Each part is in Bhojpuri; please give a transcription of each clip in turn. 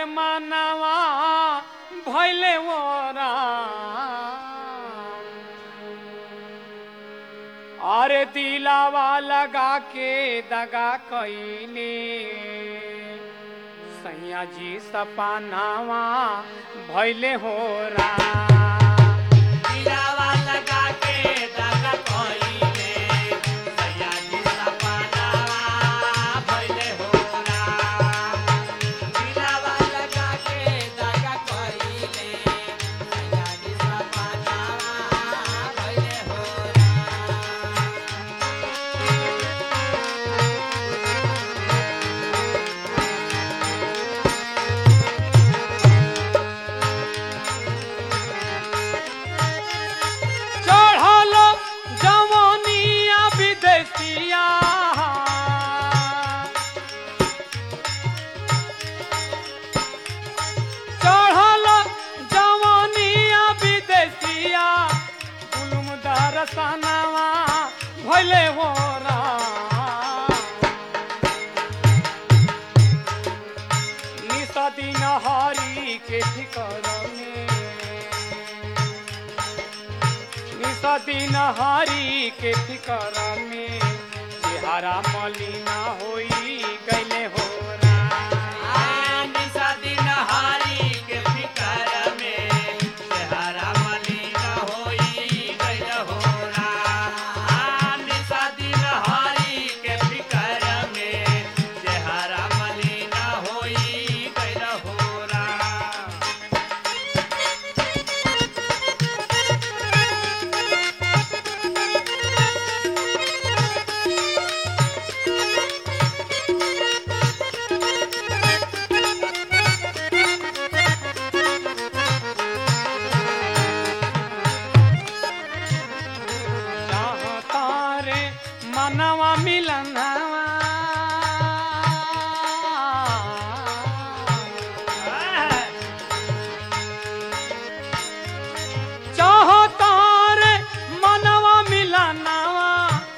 मानवा भैले ओरा अरे दिलावा लगा के दगा कईले सैया जी सपनावा भैले होरा दिलावा लगा के दगा कईले सैया जी सपनावा भइले होरा दिलावा लगा के दगा कईले सैया जी सपनावा भइले होरा चढ़ल जवानिया विदेशिया चढ़ल जवानिया विदेशिया गुलुम दरसनवा भइले होरा निस दिन हरी के फिकर में दिन हरी के फिकर में चेहरा मलिना होई गईले होरा निशा दिन हारी के फिकर में चेहरा मलिन होई गइल होरा निशा दिन हारी के फिकर में चेहरा मलिन होई गइल होरा तारे मनवा मिलनवा चाहता रे मनवा मिलनवा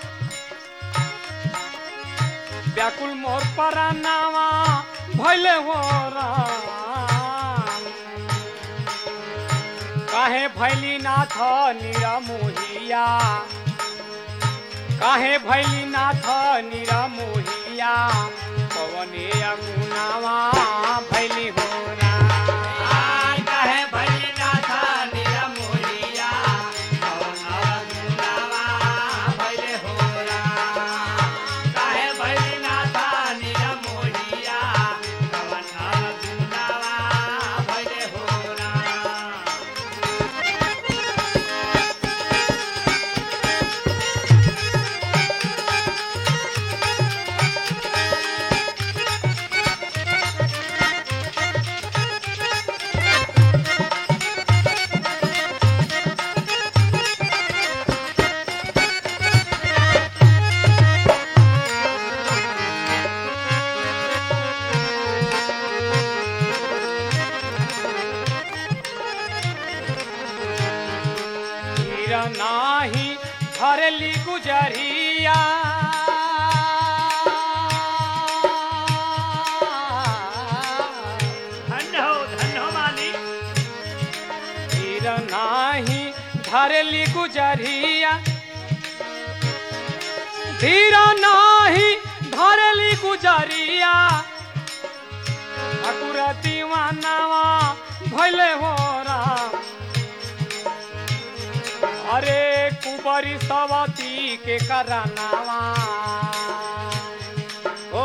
व्याकुल मोर परानवा भइले होरा काहे भैली नाथ निरमोहिया काहे भैली नाथ निरमोहिया पवने अगुनावा भैली होरा कहे भैनाथ निरमोहिया पवन अगुनावा भइले होरा कहे भैनाथ निरमोहिया पवन अगुनावा भइले होरा हीर नाही भरली गुजरिया धन्य हो मालिक हीर नाही भरली गुजरिया धीर नाही धरली गुजरिया ठाकुर दीवानवा भइले होरा अरे कुबरी सवती के करनावा ओ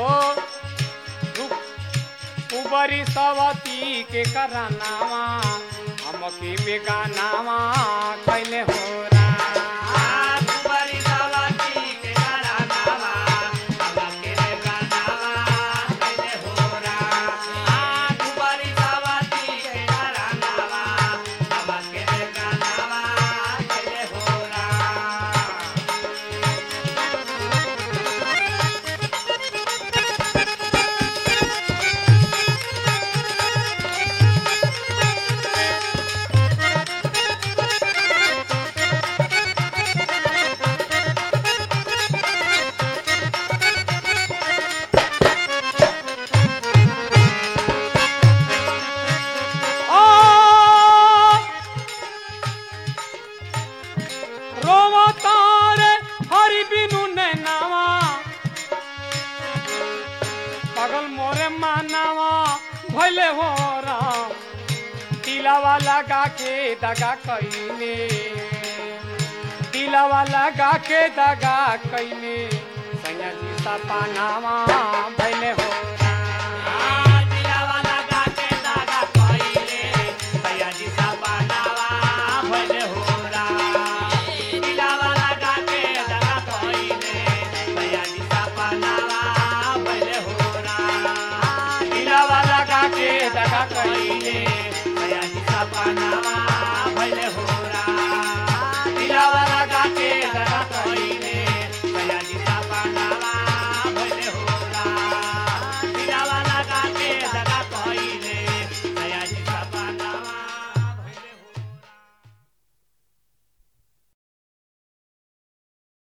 कुबरी सवती के करनावा हमके बेगानावा कैले होरा कुबरी सवती के घरानावा हमके बेगानावा कैले होरा कुबरी सवती के घरानावा हमके बेगानावा कैले होरा दिलावा लगा के दगा कईने दिलावा लगा के दगा कईने सैया जी सपनावा भइले हो